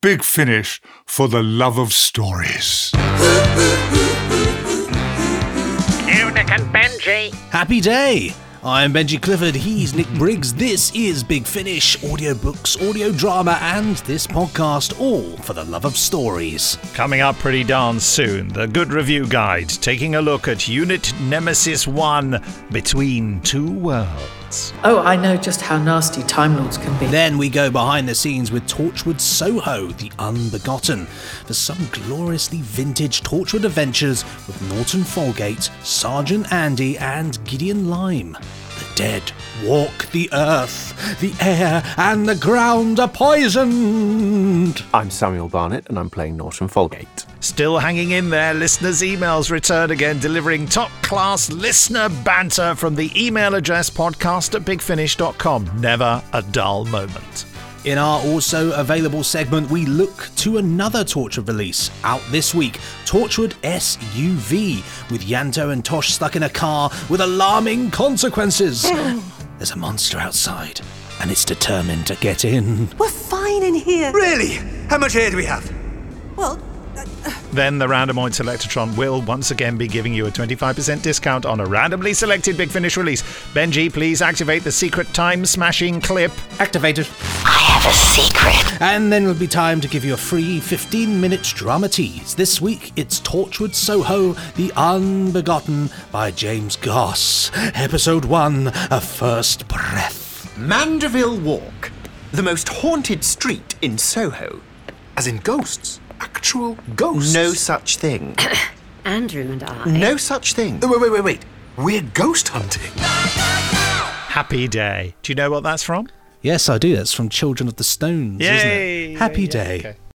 Big Finish for the love of stories. Nick and Benji. Happy day! I'm Benji Clifford, he's Nick Briggs. This is Big Finish, audiobooks, audio drama, and this podcast, all for the love of stories. Coming up pretty darn soon, the Good Review Guide, taking a look at Unit Nemesis 1, Between Two Worlds. Oh, I know just how nasty Time Lords can be. Then we go behind the scenes with Torchwood Soho, the Unbegotten, for some gloriously vintage Torchwood adventures with Norton Folgate, Sergeant Andy, and Gideon Lime. The dead walk the earth, the air and the ground are poisoned. I'm Samuel Barnett and I'm playing Norton Folgate. Still hanging in there, listeners' emails return again, delivering top-class listener banter from the email address podcast@bigfinish.com. Never a dull moment. In our also available segment, we look to another Torchwood release out this week, Torchwood SUV, with Yanto and Tosh stuck in a car with alarming consequences. There's a monster outside, and it's determined to get in. We're fine in here. Really? How much air do we have? Well, Then the Randomoid Selectatron will once again be giving you a 25% discount on a randomly selected Big Finish release. Benji, please activate the secret time-smashing clip. Activated. I have a secret. And then it'll be time to give you a free 15-minute drama tease. This week, it's Torchwood Soho, The Unbegotten by James Goss. Episode 1, A First Breath. Mandeville Walk, the most haunted street in Soho. As in ghosts. Actual ghosts. No such thing. Andrew and I. No such thing. Wait. We're ghost hunting. Happy Day. Do you know what that's from? Yes, I do. That's from Children of the Stones, isn't Yay! it? Happy Yeah, Day. okay.